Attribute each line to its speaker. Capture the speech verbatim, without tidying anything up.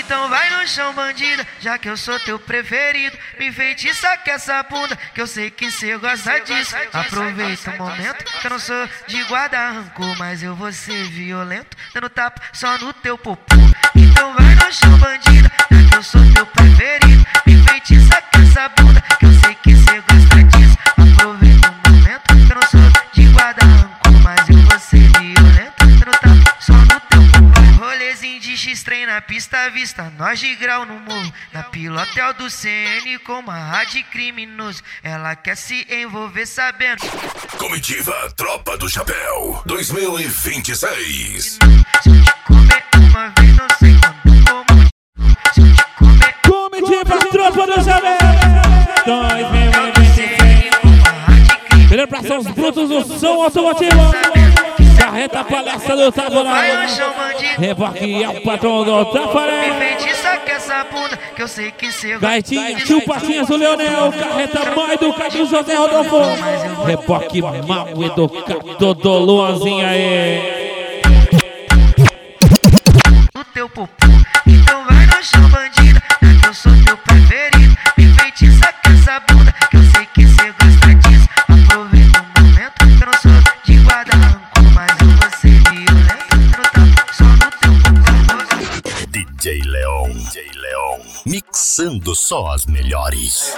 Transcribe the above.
Speaker 1: Então vai no chão, bandida, já que eu sou teu preferido. Me enfeitiça com essa bunda, que eu sei que cê gosta disso. Aproveita o momento, que eu não sou de guarda rancor, mas eu vou ser violento, dando tapa só no teu popô. Então vai no chão, bandida, já que eu sou teu preferido. Me enfeitiça com essa bunda, que eu sei que cê gosta disso. Aproveita o momento, que eu não sou de guarda rancor, mas eu vou ser violento, dando tapa só no teu popô. Rolezinho de X-Trem na pista à vista, nós de grau no morro, na pilotel do C N com uma rádio criminoso. Ela quer se envolver sabendo.
Speaker 2: Comitiva Tropa do Chapéu dois mil e vinte e seis.
Speaker 1: Se eu te comer uma vez, não sei quando como. Se eu te comer.
Speaker 3: Comitiva Tropa do Chapéu dois mil e vinte e seis. Beleza pra São os brutos do som automotivo. Carreta palestra do Taborão. Reboque é o patrão do Tafaré.
Speaker 1: Me enfeitiça com essa bunda, que eu sei que cê gosta.
Speaker 3: Gaitinha, tio Patinhas do Leonel. Carreta mãe do Cadu José Rodolfo. Reboque mal educado do Luanzinho aí.
Speaker 1: No teu popô. Então vai no chão, bandida, já que eu sou teu preferido. Me enfeitiça com essa bunda, que eu sei que cê gosta disso. Aproveita o momento, que eu não sou de guarda rancor, mas eu vou ser violento, no tapa só no teu popô.
Speaker 2: D J Leon, D J Leon, mixando só as melhores.